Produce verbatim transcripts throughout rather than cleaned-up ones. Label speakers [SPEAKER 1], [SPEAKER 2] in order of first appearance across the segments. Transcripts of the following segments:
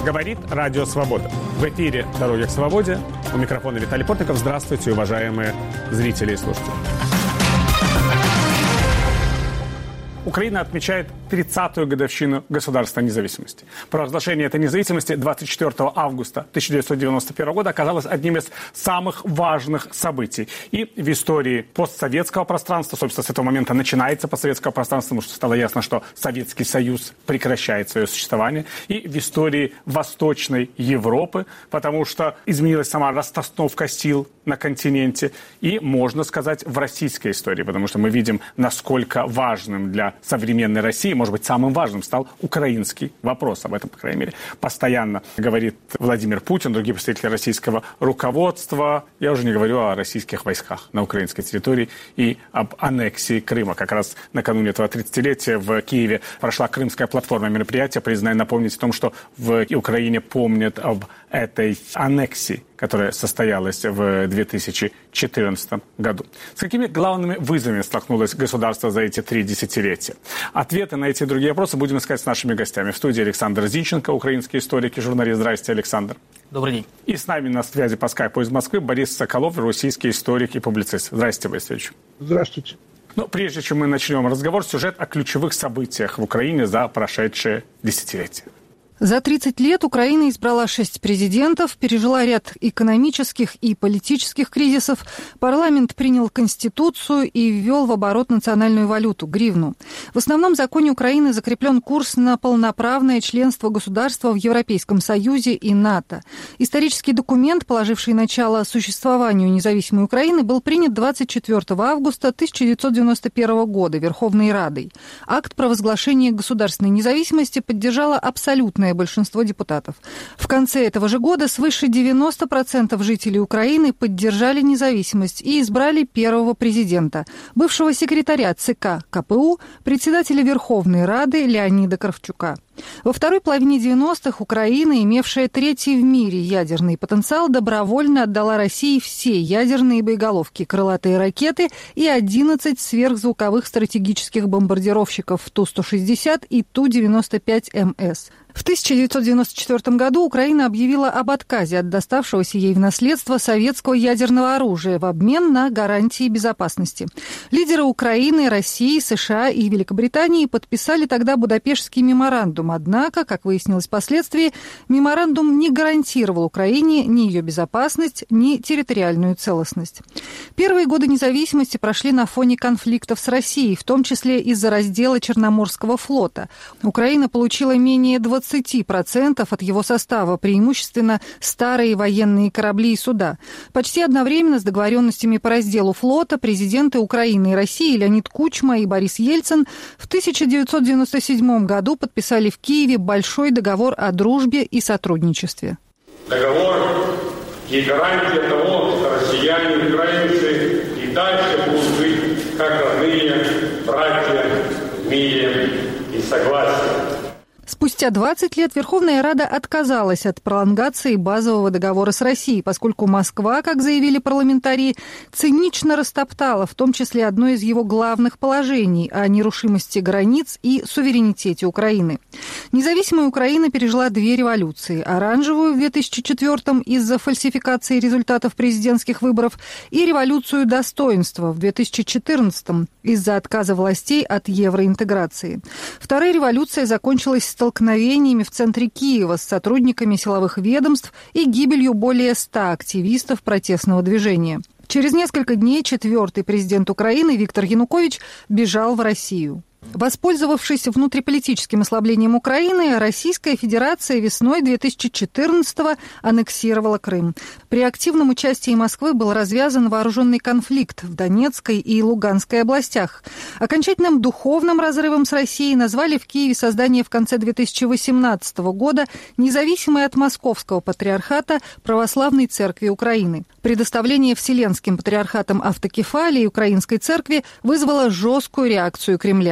[SPEAKER 1] Говорит Радио Свобода. В эфире «Дороги к свободе». У микрофона Виталий Портников. Здравствуйте, уважаемые зрители и слушатели. Украина отмечает тридцатую годовщину государственной независимости. Провозглашение этой независимости двадцать четвёртого августа тысяча девятьсот девяносто первого года оказалось одним из самых важных событий и в истории постсоветского пространства. Собственно, с этого момента начинается постсоветское пространство, потому что стало ясно, что Советский Союз прекращает свое существование. И в истории Восточной Европы, потому что изменилась сама расстановка сил на континенте. И, можно сказать, в российской истории, потому что мы видим, насколько важным для современной России, может быть, самым важным стал украинский вопрос. Об этом, по крайней мере, постоянно говорит Владимир Путин, другие представители российского руководства. Я уже не говорю о российских войсках на украинской территории и об аннексии Крыма. Как раз накануне этого тридцатилетия в Киеве прошла Крымская платформа мероприятия, признаю напомнить о том, что в Украине помнят об этой аннексии, которая состоялась в две тысячи четырнадцатом году. С какими главными вызовами столкнулось государство за эти три десятилетия? Ответы на эти и другие вопросы будем искать с нашими гостями. В студии Александр Зинченко, украинский историк и журналист. Здравствуйте, Александр.
[SPEAKER 2] Добрый день.
[SPEAKER 1] И с нами на связи по скайпу из Москвы Борис Соколов, российский историк и публицист. Здравствуйте, Борис Ильич.
[SPEAKER 3] Здравствуйте.
[SPEAKER 1] Ну, прежде чем мы начнем разговор, сюжет о ключевых событиях в Украине за прошедшее десятилетие.
[SPEAKER 4] За тридцать лет Украина избрала шесть президентов, пережила ряд экономических и политических кризисов, парламент принял Конституцию и ввел в оборот национальную валюту – гривну. В основном законе Украины закреплен курс на полноправное членство государства в Европейском Союзе и НАТО. Исторический документ, положивший начало существованию независимой Украины, был принят двадцать четвёртого августа тысяча девятьсот девяносто первого года Верховной Радой. Акт провозглашения государственной независимости поддержало абсолютное большинство депутатов. В конце этого же года свыше девяноста процентов жителей Украины поддержали независимость и избрали первого президента, бывшего секретаря ЦК КПУ, председателя Верховной Рады Леонида Кравчука. Во второй половине девяностых Украина, имевшая третий в мире ядерный потенциал, добровольно отдала России все ядерные боеголовки, крылатые ракеты и одиннадцать сверхзвуковых стратегических бомбардировщиков Ту сто шестьдесят и Ту девяносто пять эм эс. В тысяча девятьсот девяносто четвёртом году Украина объявила об отказе от доставшегося ей в наследство советского ядерного оружия в обмен на гарантии безопасности. Лидеры Украины, России, США и Великобритании подписали тогда Будапештский меморандум. Однако, как выяснилось впоследствии, меморандум не гарантировал Украине ни ее безопасность, ни территориальную целостность. Первые годы независимости прошли на фоне конфликтов с Россией, в том числе из-за раздела Черноморского флота. Украина получила менее двадцати процентов от его состава, преимущественно старые военные корабли и суда. Почти одновременно с договоренностями по разделу флота президенты Украины и России Леонид Кучма и Борис Ельцин в тысяча девятьсот девяносто седьмом году подписали в Киеве большой договор о дружбе и сотрудничестве.
[SPEAKER 5] Договор и гарантия того, что россияне и украинцы и дальше будут жить как родные братья в мире и согласии.
[SPEAKER 4] Спустя двадцать лет Верховная Рада отказалась от пролонгации базового договора с Россией, поскольку Москва, как заявили парламентарии, цинично растоптала в том числе одно из его главных положений о нерушимости границ и суверенитете Украины. Независимая Украина пережила две революции. Оранжевую в две тысячи четвёртом из-за фальсификации результатов президентских выборов и революцию достоинства в две тысячи четырнадцатом из-за отказа властей от евроинтеграции. Вторая революция закончилась столкновениями в центре Киева с сотрудниками силовых ведомств и гибелью более ста активистов протестного движения. Через несколько дней четвертый президент Украины Виктор Янукович бежал в Россию. Воспользовавшись внутриполитическим ослаблением Украины, Российская Федерация весной две тысячи четырнадцатого аннексировала Крым. При активном участии Москвы был развязан вооруженный конфликт в Донецкой и Луганской областях. Окончательным духовным разрывом с Россией назвали в Киеве создание в конце две тысячи восемнадцатого года независимой от Московского патриархата Православной Церкви Украины. Предоставление Вселенским патриархатом автокефалии Украинской Церкви вызвало жесткую реакцию Кремля.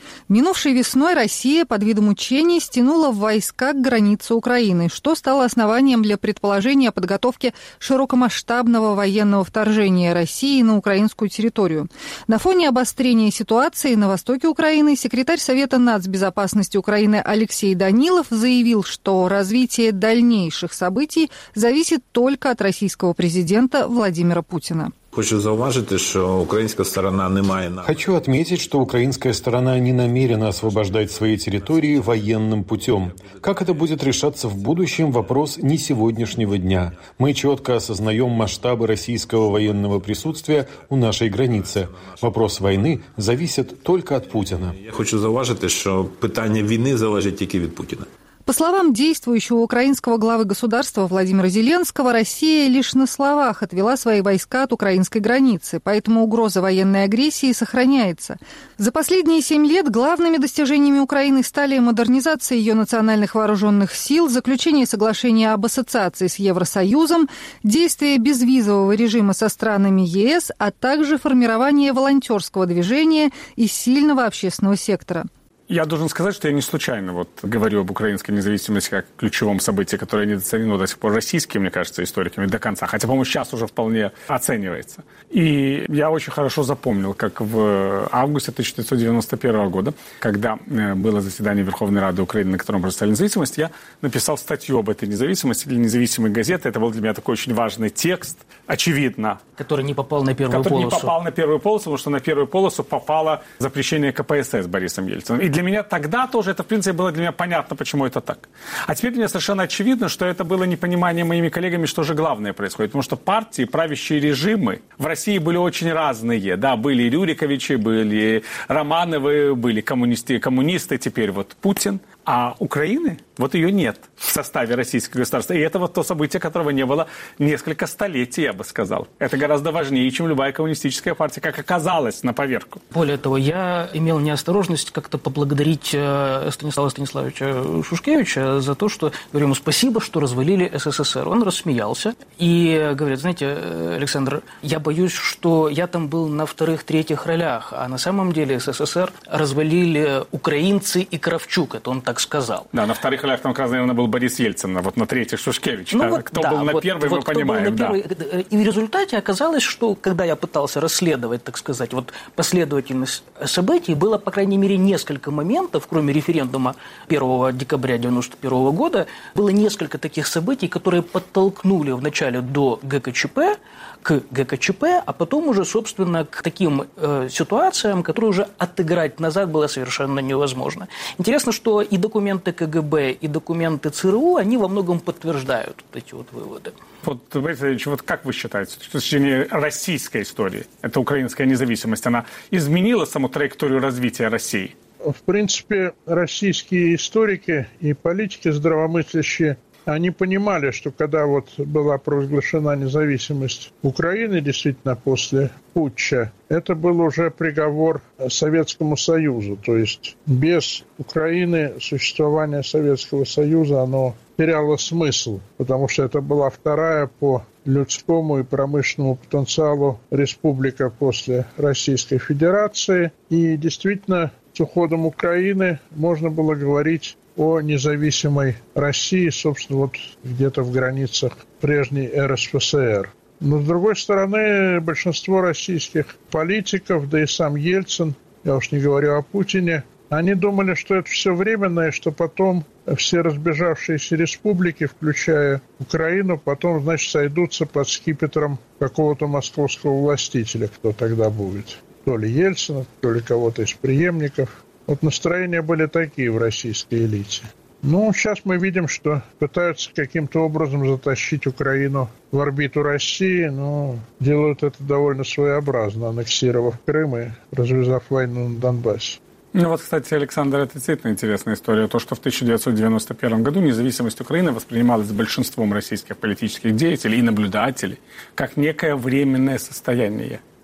[SPEAKER 4] Минувшей весной Россия под видом учений стянула войска к границе Украины, что стало основанием для предположения о подготовке широкомасштабного военного вторжения России на украинскую территорию. На фоне обострения ситуации на востоке Украины секретарь Совета нацбезопасности Украины Алексей Данилов заявил, что развитие дальнейших событий зависит только от российского президента Владимира Путина.
[SPEAKER 2] Хочу зауважити, что украинская сторона не має...
[SPEAKER 3] Хочу отметить, что украинская сторона не намерена освобождать свои территории военным путем. Как это будет решаться в будущем, вопрос не сегодняшнего дня. Мы четко осознаем масштабы российского военного присутствия у нашей границы. Вопрос войны зависит только от Путина.
[SPEAKER 2] Я хочу зауважити, что питання війни залежить тільки від Путіна.
[SPEAKER 4] По словам действующего украинского главы государства Владимира Зеленского, Россия лишь на словах отвела свои войска от украинской границы, поэтому угроза военной агрессии сохраняется. За последние семь лет главными достижениями Украины стали модернизация ее национальных вооруженных сил, заключение соглашения об ассоциации с Евросоюзом, действие безвизового режима со странами ЕС, а также формирование волонтерского движения и сильного общественного сектора.
[SPEAKER 1] Я должен сказать, что я не случайно вот говорю об украинской независимости как ключевом событии, которое недооценено до сих пор российскими, мне кажется, историками до конца. Хотя, по-моему, сейчас уже вполне оценивается. И я очень хорошо запомнил, как в августе тысяча девятьсот девяносто первого года, когда было заседание Верховной Рады Украины, на котором представили независимость, я написал статью об этой независимости для независимой газеты. Это был для меня такой очень важный текст, очевидно.
[SPEAKER 6] Который не попал на первую
[SPEAKER 1] который
[SPEAKER 6] полосу.
[SPEAKER 1] Который не попал на первую полосу, потому что на первую полосу попало запрещение ка пэ эс эс Борисом Ельциным. И для меня тогда тоже это, в принципе, было для меня понятно, почему это так. А теперь для меня совершенно очевидно, что это было непонимание моими коллегами, что же главное происходит. Потому что партии, правящие режимы в России были очень разные. Да, были Рюриковичи, были Романовы, были коммунисты, коммунисты, теперь вот Путин. А Украины, вот ее нет в составе российского государства. И это вот то событие, которого не было несколько столетий, я бы сказал. Это гораздо важнее, чем любая коммунистическая партия, как оказалось на поверку.
[SPEAKER 6] Более того, я имел неосторожность как-то поблагодарить Станислава Станиславовича Шушкевича за то, что говорю ему спасибо, что развалили эс эс эс эр. Он рассмеялся и говорит: знаете, Александр, я боюсь, что я там был на вторых-третьих ролях, а на самом деле эс эс эс эр развалили украинцы и Кравчук. Это он так сказал.
[SPEAKER 1] Да, на вторых ролях там, как раз, наверное, был Борис Ельцин, а вот на третьих Шушкевич.
[SPEAKER 6] Ну,
[SPEAKER 1] да.
[SPEAKER 6] вот,
[SPEAKER 1] кто
[SPEAKER 6] да,
[SPEAKER 1] был на
[SPEAKER 6] вот,
[SPEAKER 1] первой,
[SPEAKER 6] вот,
[SPEAKER 1] мы понимаем. Да.
[SPEAKER 6] Первой... И в результате оказалось, что когда я пытался расследовать, так сказать, вот последовательность событий, было, по крайней мере, несколько моментов, кроме референдума первого декабря девяносто первого года, было несколько таких событий, которые подтолкнули вначале до гэ ка че пэ, к гэ ка че пэ, а потом уже, собственно, к таким э, ситуациям, которые уже отыграть назад было совершенно невозможно. Интересно, что и документы ка гэ бэ, и документы цэ эр у, они во многом подтверждают вот эти вот выводы.
[SPEAKER 1] Вот, Борис Ильич, вот как вы считаете, с точки зрения российской истории, эта украинская независимость, она изменила саму траекторию развития России?
[SPEAKER 7] В принципе, российские историки и политики здравомыслящие, они понимали, что когда вот была провозглашена независимость Украины, действительно, после путча, это был уже приговор Советскому Союзу. То есть без Украины существование Советского Союза, оно теряло смысл, потому что это была вторая по людскому и промышленному потенциалу республика после Российской Федерации. И действительно, с уходом Украины можно было говорить о независимой России, собственно, вот где-то в границах прежней эр эс эф эс эр. Но, с другой стороны, большинство российских политиков, да и сам Ельцин, я уж не говорю о Путине, они думали, что это все временно, и что потом все разбежавшиеся республики, включая Украину, потом, значит, сойдутся под скипетром какого-то московского властителя, кто тогда будет. То ли Ельцина, то ли кого-то из преемников. Вот настроения были такие в российской элите. Ну, сейчас мы видим, что пытаются каким-то образом затащить Украину в орбиту России, но делают это довольно своеобразно, аннексировав Крым и развязав войну на Донбассе.
[SPEAKER 1] Ну вот, кстати, Александр, это действительно интересная история. То, что в тысяча девятьсот девяносто первом году независимость Украины воспринималась большинством российских политических деятелей и наблюдателей как некое временное состояние.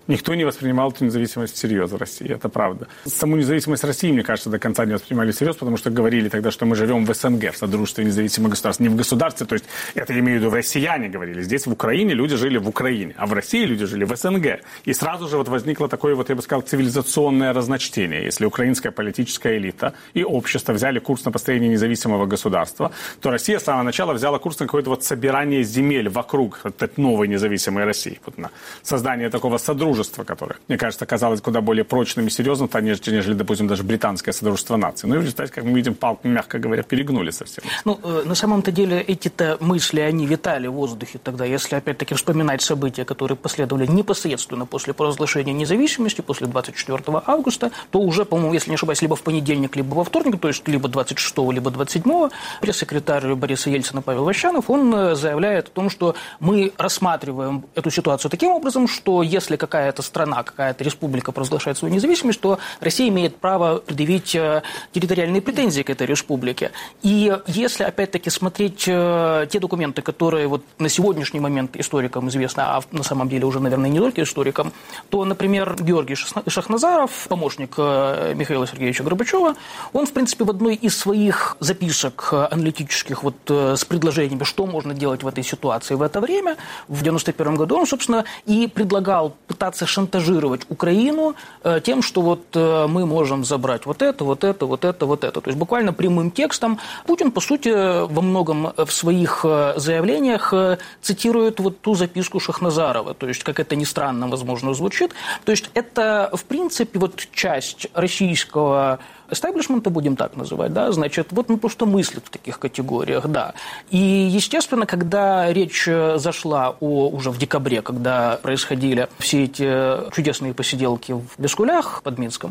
[SPEAKER 1] Никто не воспринимал эту независимость всерьез в России, это правда. Саму независимость России, мне кажется, до конца не воспринимали всерьез, потому что говорили тогда, что мы живем в СНГ, в Содружестве независимых государств, не в государстве, то есть это я имею в виду, россияне говорили. Здесь в Украине люди жили в Украине, а в России люди жили в СНГ. И сразу же вот возникло такое, вот я бы сказал, цивилизационное разночтение. Если украинская политическая элита и общество взяли курс на построение независимого государства, то Россия с самого начала взяла курс на какое-то вот собирание земель вокруг этой новой независимой России. Вот на создание такого содружества, которое, мне кажется, казалось куда более прочным и серьезным, нежели, нежели, допустим, даже британское содружество наций. Ну и в результате, как мы видим, палку, мягко говоря, перегнули совсем.
[SPEAKER 6] Ну, э, на самом-то деле эти-то мысли, они витали в воздухе тогда, если опять-таки вспоминать события, которые последовали непосредственно после провозглашения независимости, после двадцать четвёртого августа, то уже, по-моему, если не ошибаюсь, либо в понедельник, либо во вторник, то есть либо двадцать шестого, либо двадцать седьмого, пресс-секретарь Бориса Ельцина Павел Ващанов, он заявляет о том, что мы рассматриваем эту ситуацию таким образом, что если какая-то страна, какая-то республика провозглашает свою независимость, то Россия имеет право предъявить территориальные претензии к этой республике. И если, опять-таки, смотреть те документы, которые вот на сегодняшний момент историкам известны, а на самом деле уже, наверное, не только историкам, то, например, Георгий Шахназаров, помощник Михаила Сергеевича Горбачева, он, в принципе, в одной из своих записок аналитических вот с предложениями, что можно делать в этой ситуации в это время, в девяносто первом году он, собственно, и предлагал пытаться шантажировать Украину тем, что вот мы можем забрать вот это, вот это, вот это, вот это. То есть буквально прямым текстом Путин, по сути, во многом в своих заявлениях цитирует вот ту записку Шахназарова. То есть, как это ни странно, возможно, звучит. То есть это, в принципе, вот часть российского эстаблишмента, будем так называть, да, значит, вот он просто мыслит в таких категориях, да. И, естественно, когда речь зашла о, уже в декабре, когда происходили все эти чудесные посиделки в Бескулях под Минском,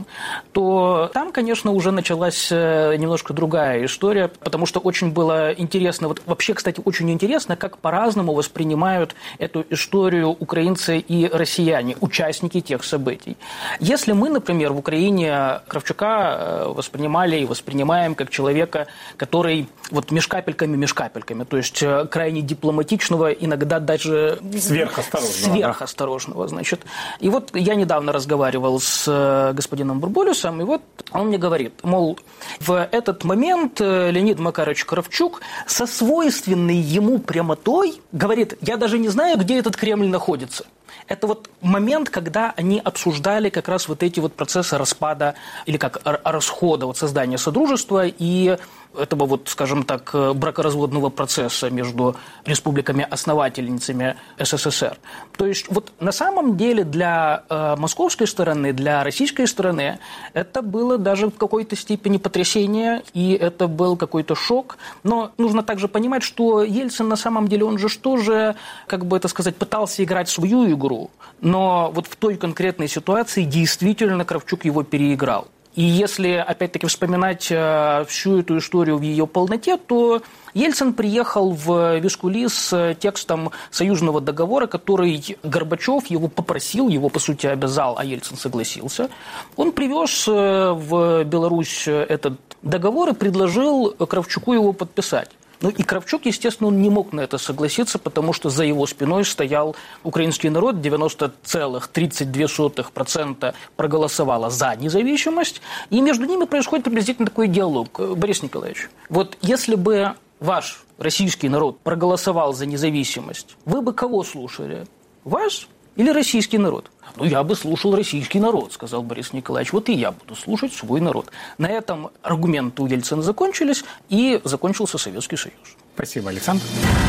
[SPEAKER 6] то там, конечно, уже началась немножко другая история, потому что очень было интересно, вот вообще, кстати, очень интересно, как по-разному воспринимают эту историю украинцы и россияне, участники тех событий. Если мы, например, в Украине Кравчука воспринимали и воспринимаем как человека, который вот меж капельками, меж капельками, то есть крайне дипломатичного, иногда даже
[SPEAKER 1] сверхосторожного,
[SPEAKER 6] сверхосторожного, да. Значит. И вот я недавно разговаривал с господином Бурбулисом, и вот он мне говорит, мол, в этот момент Леонид Макарович Кравчук со свойственной ему прямотой говорит, я даже не знаю, где этот Кремль находится. Это вот момент, когда они обсуждали как раз вот эти вот процессы распада или как расхода, вот создания содружества и этого вот, скажем так, бракоразводного процесса между республиками-основательницами СССР. То есть вот на самом деле для э, московской стороны, для российской стороны это было даже в какой-то степени потрясение, и это был какой-то шок. Но нужно также понимать, что Ельцин на самом деле, он же тоже, как бы это сказать, пытался играть свою игру, но вот в той конкретной ситуации действительно Кравчук его переиграл. И если, опять-таки, вспоминать всю эту историю в ее полноте, то Ельцин приехал в Вискули с текстом союзного договора, который Горбачев его попросил, его, по сути, обязал, а Ельцин согласился. Он привез в Беларусь этот договор и предложил Кравчуку его подписать. Ну и Кравчук, естественно, он не мог на это согласиться, потому что за его спиной стоял украинский народ, девяносто целых тридцать две сотых процента проголосовало за независимость, и между ними происходит приблизительно такой диалог. Борис Николаевич, вот если бы ваш российский народ проголосовал за независимость, вы бы кого слушали? Вас или российский народ? Ну, я бы слушал российский народ, сказал Борис Николаевич. Вот и я буду слушать свой народ. На этом аргументы у Ельцина закончились, и закончился Советский Союз.
[SPEAKER 1] Спасибо, Александр.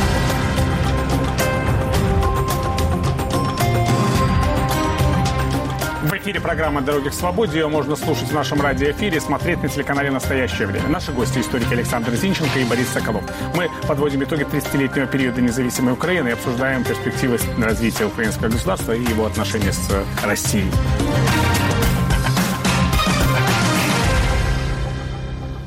[SPEAKER 1] В эфире программа «Дороги к свободе». Ее можно слушать в нашем радиоэфире, смотреть на телеканале «Настоящее время». Наши гости – историки Александр Зинченко и Борис Соколов. Мы подводим итоги тридцатилетнего периода независимой Украины и обсуждаем перспективы развития украинского государства и его отношения с Россией.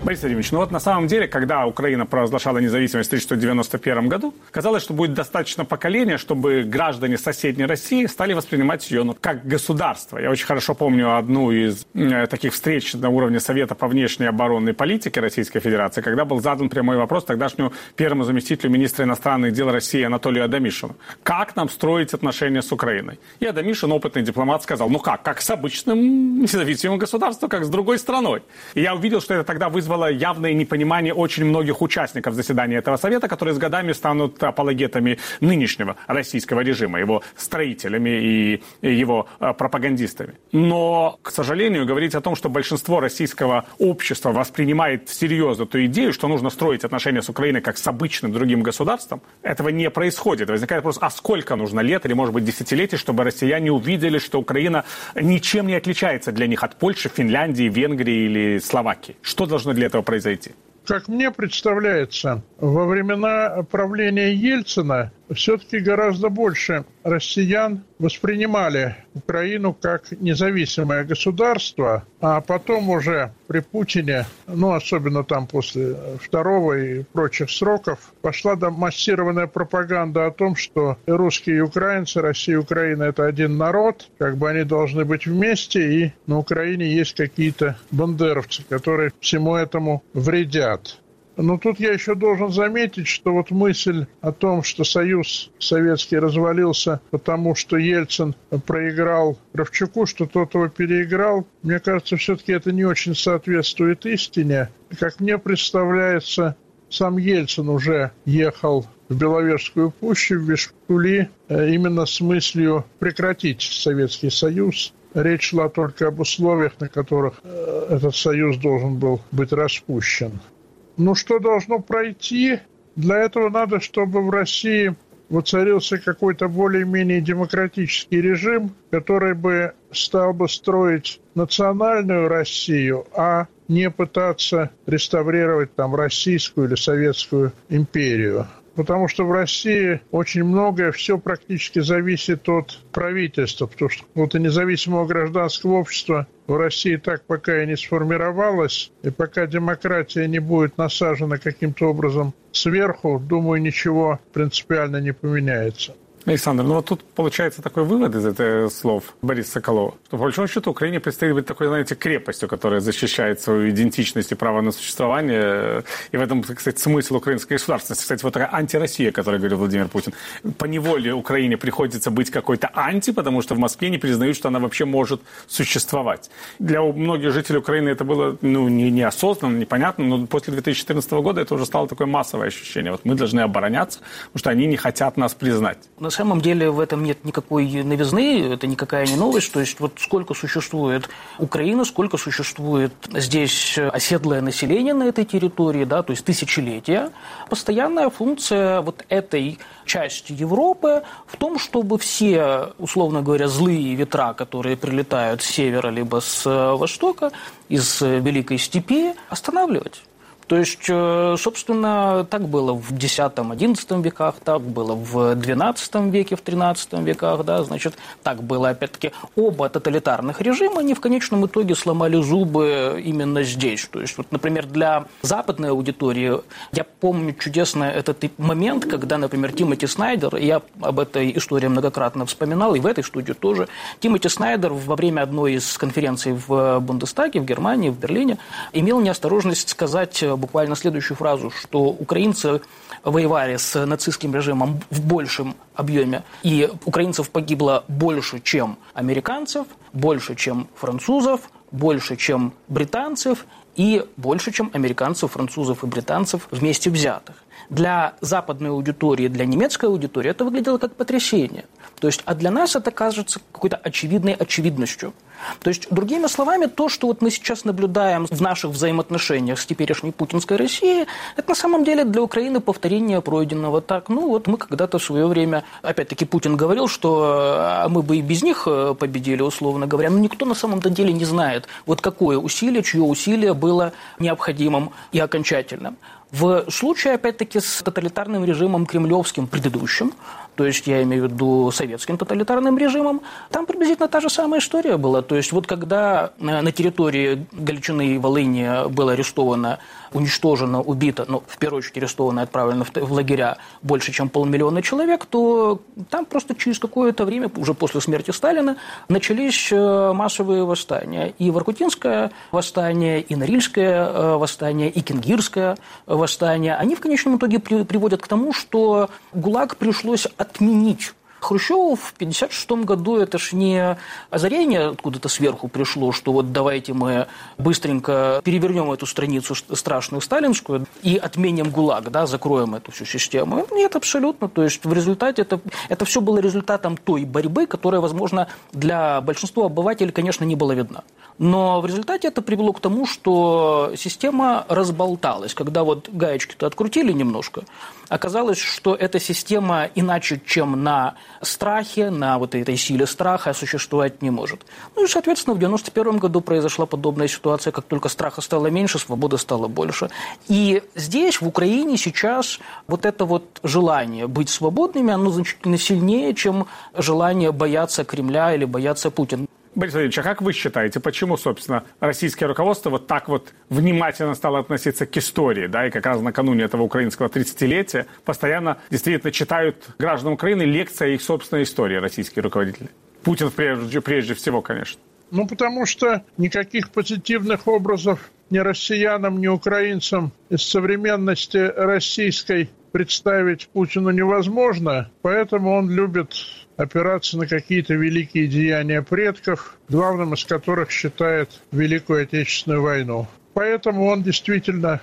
[SPEAKER 1] Борис Владимирович, ну вот на самом деле, когда Украина провозглашала независимость в тысяча девятьсот девяносто первом году, казалось, что будет достаточно поколения, чтобы граждане соседней России стали воспринимать ее ну, как государство. Я очень хорошо помню одну из э, таких встреч на уровне Совета по внешней оборонной политике Российской Федерации, когда был задан прямой вопрос тогдашнему первому заместителю министра иностранных дел России Анатолию Адамишину. Как нам строить отношения с Украиной? И Адамишин, опытный дипломат, сказал, ну как, как с обычным независимым государством, как с другой страной. И я увидел, что это тогда вызвало явное непонимание очень многих участников заседания этого совета, которые с годами станут апологетами нынешнего российского режима, его строителями и его пропагандистами. Но, к сожалению, говорить о том, что большинство российского общества воспринимает всерьез эту идею, что нужно строить отношения с Украиной как с обычным другим государством, этого не происходит. Возникает вопрос, а сколько нужно лет или, может быть, десятилетий, чтобы россияне увидели, что Украина ничем не отличается для них от Польши, Финляндии, Венгрии или Словакии? Что должно для этого произойти?
[SPEAKER 7] Как мне представляется, во времена правления Ельцина все-таки гораздо больше россиян воспринимали Украину как независимое государство, а потом уже при Путине, ну, особенно там после второго и прочих сроков, пошла массированная пропаганда о том, что русские и украинцы, Россия и Украина – это один народ, как бы они должны быть вместе, и на Украине есть какие-то бандеровцы, которые всему этому вредят. Но тут я еще должен заметить, что вот мысль о том, что Союз Советский развалился, потому что Ельцин проиграл Кравчуку, что тот его переиграл, мне кажется, все-таки это не очень соответствует истине. Как мне представляется, сам Ельцин уже ехал в Беловежскую пущу, в Вишкули, именно с мыслью прекратить Советский Союз. Речь шла только об условиях, на которых этот союз должен был быть распущен. Ну, что должно пройти? Для этого надо, чтобы в России воцарился какой-то более-менее демократический режим, который бы стал бы строить национальную Россию, а не пытаться реставрировать там российскую или советскую империю. Потому что в России очень многое, все практически зависит от правительства, потому что вот и независимого гражданского общества в России так пока и не сформировалось, и пока демократия не будет насажена каким-то образом сверху, думаю, ничего принципиально не поменяется.
[SPEAKER 1] Александр, ну вот тут получается такой вывод из этих слов Бориса Соколова, что по большому счету Украине предстоит быть такой, знаете, крепостью, которая защищает свою идентичность и право на существование. И в этом, кстати, смысл украинской государственности. Кстати, вот такая антироссия, о которой говорил Владимир Путин. По неволе Украине приходится быть какой-то анти, потому что в Москве не признают, что она вообще может существовать. Для многих жителей Украины это было ну, не, неосознанно, непонятно, но после две тысячи четырнадцатого года это уже стало такое массовое ощущение. Вот мы должны обороняться, потому что они не хотят нас признать.
[SPEAKER 6] На самом деле в этом нет никакой новизны, это никакая не новость. То есть вот сколько существует Украина, сколько существует здесь оседлое население на этой территории, да, то есть тысячелетия. Постоянная функция вот этой части Европы в том, чтобы все, условно говоря, злые ветра, которые прилетают с севера либо с востока, из Великой Степи, останавливать. То есть, собственно, так было в десятом-одиннадцатом веках, так было в двенадцатом веке, в тринадцатом веках, да, значит, так было, опять-таки, оба тоталитарных режима, они в конечном итоге сломали зубы именно здесь. То есть, вот, например, для западной аудитории, я помню чудесно этот момент, когда, например, Тимоти Снайдер, я об этой истории многократно вспоминал, и в этой студии тоже, Тимоти Снайдер во время одной из конференций в Бундестаге, в Германии, в Берлине, имел неосторожность сказать буквально следующую фразу, что украинцы воевали с нацистским режимом в большем объеме, и украинцев погибло больше, чем американцев, больше, чем французов, больше, чем британцев, и больше, чем американцев, французов и британцев вместе взятых. Для западной аудитории, для немецкой аудитории это выглядело как потрясение. То есть, а для нас это кажется какой-то очевидной очевидностью. То есть, другими словами, то, что вот мы сейчас наблюдаем в наших взаимоотношениях с теперешней путинской Россией, это на самом деле для Украины повторение пройденного. Так, ну вот мы когда-то в свое время, опять-таки Путин говорил, что мы бы и без них победили, условно говоря, но никто на самом деле не знает, вот какое усилие, чье усилие было необходимым и окончательным. В случае, опять-таки, с тоталитарным режимом кремлевским предыдущим, то есть я имею в виду советским тоталитарным режимом, там приблизительно та же самая история была. То есть вот когда на территории Галичины и Волыни было арестовано уничтожено, убито, ну, в первую очередь арестовано и отправлено в лагеря больше, чем полмиллиона человек, то там просто через какое-то время, уже после смерти Сталина, начались массовые восстания. И Воркутинское восстание, и Норильское восстание, и Кингирское восстание, они в конечном итоге приводят к тому, что ГУЛАГ пришлось отменить. Хрущеву в пятьдесят шестом году это ж не озарение откуда-то сверху пришло, что вот давайте мы быстренько перевернем эту страницу страшную сталинскую и отменим ГУЛАГ, да, закроем эту всю систему. Нет, абсолютно. То есть в результате это, это все было результатом той борьбы, которая, возможно, для большинства обывателей, конечно, не была видна. Но в результате это привело к тому, что система разболталась. Когда вот гаечки-то открутили немножко, оказалось, что эта система иначе, чем на страхе, на вот этой силе страха существовать не может. Ну и, соответственно, в девяносто первом году произошла подобная ситуация, как только страха стало меньше, свободы стало больше. И здесь, в Украине, сейчас вот это вот желание быть свободными, оно значительно сильнее, чем желание бояться Кремля или бояться Путина.
[SPEAKER 1] Борис Владимирович, а как вы считаете, почему, собственно, российское руководство вот так вот внимательно стало относиться к истории, да, и как раз накануне этого украинского тридцатилетия постоянно действительно читают гражданам Украины лекции о их собственной истории, российские руководители? Путин прежде, прежде всего, конечно.
[SPEAKER 7] Ну, потому что никаких позитивных образов ни россиянам, ни украинцам из современности российской представить Путину невозможно, поэтому он любит опираться на какие-то великие деяния предков, главным из которых считает Великую Отечественную войну. Поэтому он действительно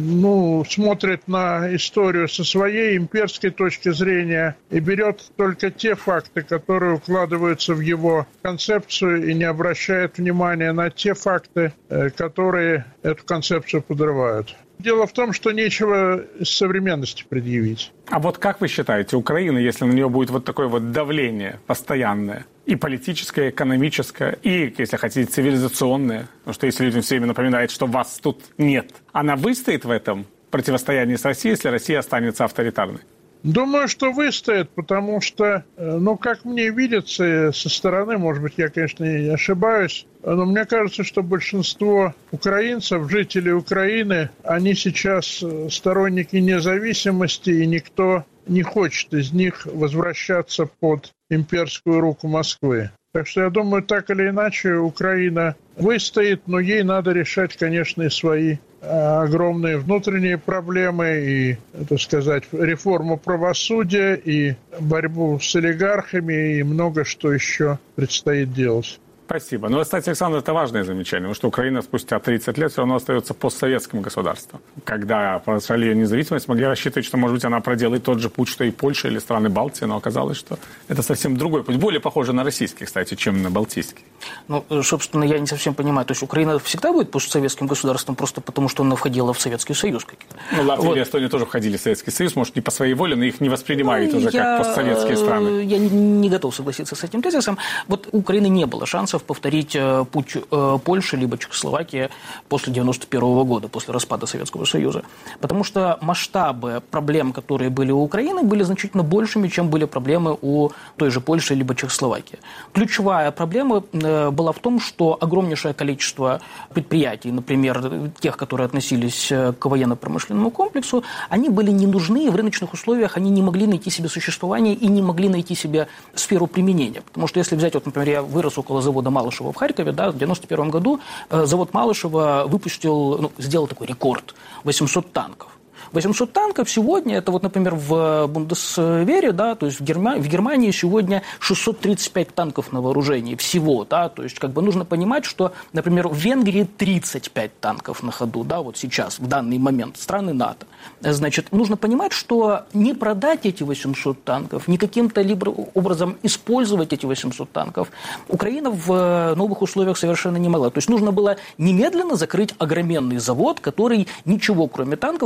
[SPEAKER 7] ну, смотрит на историю со своей имперской точки зрения и берет только те факты, которые укладываются в его концепцию, и не обращает внимания на те факты, которые эту концепцию подрывают. Дело в том, что нечего из современности предъявить.
[SPEAKER 1] А вот как вы считаете, Украина, если на нее будет вот такое вот давление постоянное, и политическое, и экономическое, и, если хотите, цивилизационное, потому что если людям все время напоминает, что вас тут нет, она выстоит в этом противостоянии с Россией, если Россия останется авторитарной?
[SPEAKER 7] Думаю, что выстоит, потому что, ну, как мне видится со стороны, может быть, я, конечно, не ошибаюсь, но мне кажется, что большинство украинцев, жителей Украины, они сейчас сторонники независимости, и никто не хочет из них возвращаться под имперскую руку Москвы. Так что я думаю, так или иначе Украина выстоит, но ей надо решать, конечно, и свои огромные внутренние проблемы, и, так сказать, реформу правосудия, и борьбу с олигархами, и много что еще предстоит делать.
[SPEAKER 1] Спасибо. Ну, кстати, Александр, это важное замечание, потому что Украина спустя тридцать лет все равно остается постсоветским государством. Когда провозглашали ее независимость, могли рассчитывать, что, может быть, она проделает тот же путь, что и Польша или страны Балтии, но оказалось, что это совсем другой путь. Более похоже на российский, кстати, чем на балтийский.
[SPEAKER 6] Ну, собственно, я не совсем понимаю. То есть Украина всегда будет постсоветским государством просто потому, что она входила в Советский Союз?
[SPEAKER 1] Ну, Латвия
[SPEAKER 6] вот.
[SPEAKER 1] и Эстония тоже входили в Советский Союз, может, не по своей воле, но их не воспринимают ну, уже я, как постсоветские страны.
[SPEAKER 6] Я не готов согласиться с этим тезисом. Вот у Украины не было шансов повторить путь Польши либо Чехословакии после девяносто первого года, после распада Советского Союза. Потому что масштабы проблем, которые были у Украины, были значительно большими, чем были проблемы у той же Польши либо Чехословакии. Ключевая проблема была в том, что огромнейшее количество предприятий, например, тех, которые относились к военно-промышленному комплексу, они были не нужны, и в рыночных условиях они не могли найти себе существование и не могли найти себе сферу применения. Потому что если взять, вот, например, я вырос около завода Малышева в Харькове, да, в девяносто первом году завод Малышева выпустил, ну, сделал такой рекорд – восемьсот танков. восемьсот танков сегодня, это вот, например, в Бундесвере, да, то есть в, Герма... в Германии сегодня шестьсот тридцать пять танков на вооружении всего, да, то есть как бы нужно понимать, что, например, в Венгрии тридцать пять танков на ходу, да, вот сейчас, в данный момент, страны НАТО. Значит, нужно понимать, что не продать эти восемьсот танков, не каким-то либо образом использовать эти восемьсот танков Украина в новых условиях совершенно не могла. То есть нужно было немедленно закрыть огроменный завод, который ничего, кроме танков, производить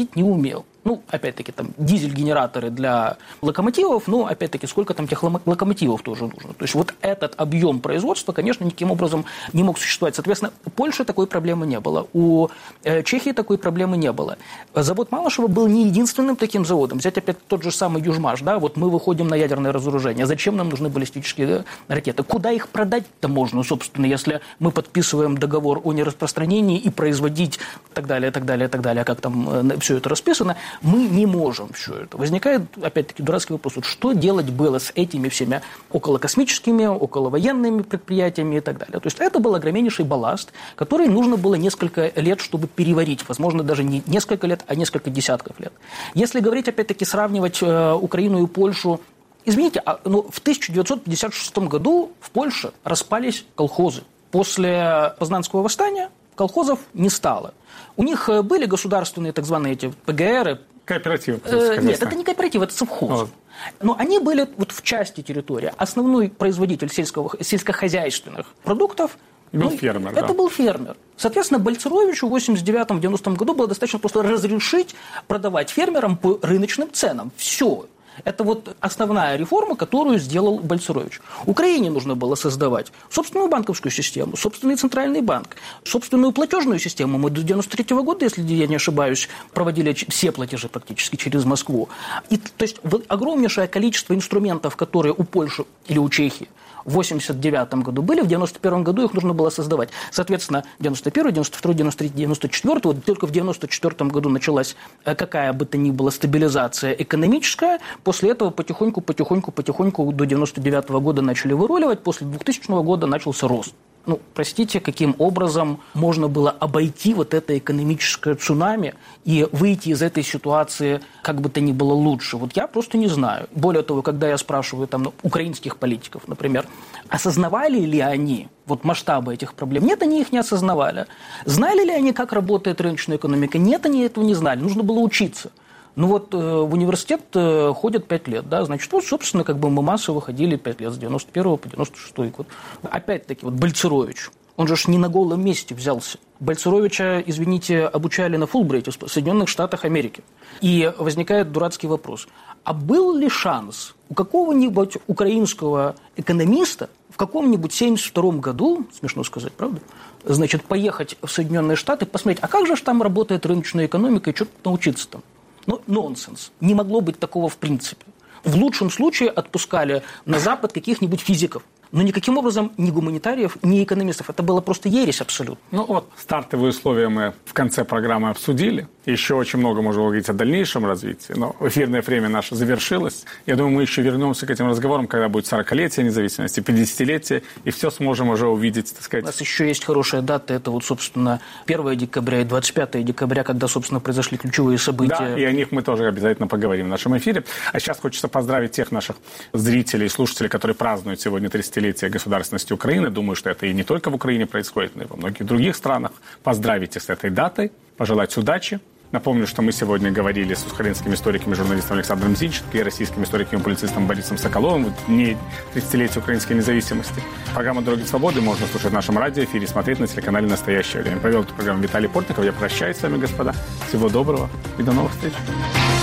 [SPEAKER 6] водить не умел. Ну, опять-таки, там, дизель-генераторы для локомотивов, ну, опять-таки, сколько там тех локомотивов тоже нужно. То есть вот этот объем производства, конечно, никаким образом не мог существовать. Соответственно, у Польши такой проблемы не было, у э, Чехии такой проблемы не было. Завод Малышева был не единственным таким заводом. Взять опять тот же самый Южмаш, да, вот мы выходим на ядерное разоружение. Зачем нам нужны баллистические ракеты? Куда их продать-то можно, собственно, если мы подписываем договор о нераспространении и производить и так далее, и так далее, и так далее, как там э, все это расписано, мы не можем все это. Возникает, опять-таки, дурацкий вопрос, вот что делать было с этими всеми околокосмическими, околовоенными предприятиями и так далее. То есть это был огромнейший балласт, который нужно было несколько лет, чтобы переварить. Возможно, даже не несколько лет, а несколько десятков лет. Если говорить, опять-таки, сравнивать э, Украину и Польшу, извините, а, ну, в тысяча девятьсот пятьдесят шестом году в Польше распались колхозы. После Познанского восстания колхозов не стало. У них были государственные так званые эти ПГРы.
[SPEAKER 1] Кооперативы.
[SPEAKER 6] Э, нет, это не кооператив, это совхоз. Вот. Но они были вот в части территории. Основной производитель сельского, сельскохозяйственных продуктов
[SPEAKER 1] был
[SPEAKER 6] ну,
[SPEAKER 1] фермер.
[SPEAKER 6] Это
[SPEAKER 1] да.
[SPEAKER 6] был фермер. Соответственно, Бальцеровичу в восемьдесят девятом — девяностом году было достаточно просто разрешить продавать фермерам по рыночным ценам. Все. Это вот основная реформа, которую сделал Бальцерович. Украине нужно было создавать собственную банковскую систему, собственный центральный банк, собственную платежную систему. Мы до девяносто третьего года, если я не ошибаюсь, проводили все платежи практически через Москву. И, то есть огромнейшее количество инструментов, которые у Польши или у Чехии в восемьдесят девятом году были, в девяносто первом году их нужно было создавать. Соответственно, девяносто первый, девяносто второй, девяносто третий, девяносто четвёртый, вот только в девяносто четвёртом году началась какая бы то ни была стабилизация экономическая. После этого потихоньку, потихоньку, потихоньку до девяносто девятого года начали выруливать. После двухтысячного года начался рост. Ну, простите, каким образом можно было обойти вот это экономическое цунами и выйти из этой ситуации как бы то ни было лучше? Вот я просто не знаю. Более того, когда я спрашиваю там, ну, украинских политиков, например, осознавали ли они вот масштабы этих проблем? Нет, они их не осознавали. Знали ли они, как работает рыночная экономика? Нет, они этого не знали. Нужно было учиться. Ну вот э, в университет э, ходят пять лет, да, значит, вот, собственно, как бы мы массово ходили пять лет, с девяносто первого по девяносто шестой год. Опять-таки, вот Бальцерович, он же ж не на голом месте взялся. Бальцеровича, извините, обучали на Фулбрайте в Соединенных Штатах Америки. И возникает дурацкий вопрос. А был ли шанс у какого-нибудь украинского экономиста в каком-нибудь семьдесят втором году, смешно сказать, правда, значит, поехать в Соединенные Штаты, посмотреть, а как же ж там работает рыночная экономика и что-то научиться там? Ну, нонсенс. Не могло быть такого в принципе. В лучшем случае отпускали на Запад каких-нибудь физиков. Но никаким образом ни гуманитариев, ни экономистов. Это было просто ересь абсолютно.
[SPEAKER 1] Ну вот, стартовые условия мы в конце программы обсудили. Еще очень много можно говорить о дальнейшем развитии. Но эфирное время наше завершилось. Я думаю, мы еще вернемся к этим разговорам, когда будет сорокалетие независимости, пятидесятилетие, и все сможем уже увидеть, так сказать.
[SPEAKER 6] У нас еще есть хорошая дата. Это вот, собственно, первого декабря и двадцать пятого декабря, когда, собственно, произошли ключевые события.
[SPEAKER 1] Да, и о них мы тоже обязательно поговорим в нашем эфире. А сейчас хочется поздравить тех наших зрителей и слушателей, которые празднуют сегодня тридцатилетие государственности Украины. Думаю, что это и не только в Украине происходит, но и во многих других странах. Поздравите с этой датой, пожелать удачи. Напомню, что мы сегодня говорили с украинским историком и журналистом Александром Зинченко и российским историком и публицистом Борисом Соколовым в дни тридцатилетия украинской независимости. Программу «Дороги свободы» можно слушать в нашем радиоэфире и смотреть на телеканале «Настоящее время». Провел эту программу Виталий Портников. Я прощаюсь с вами, господа. Всего доброго и до новых встреч.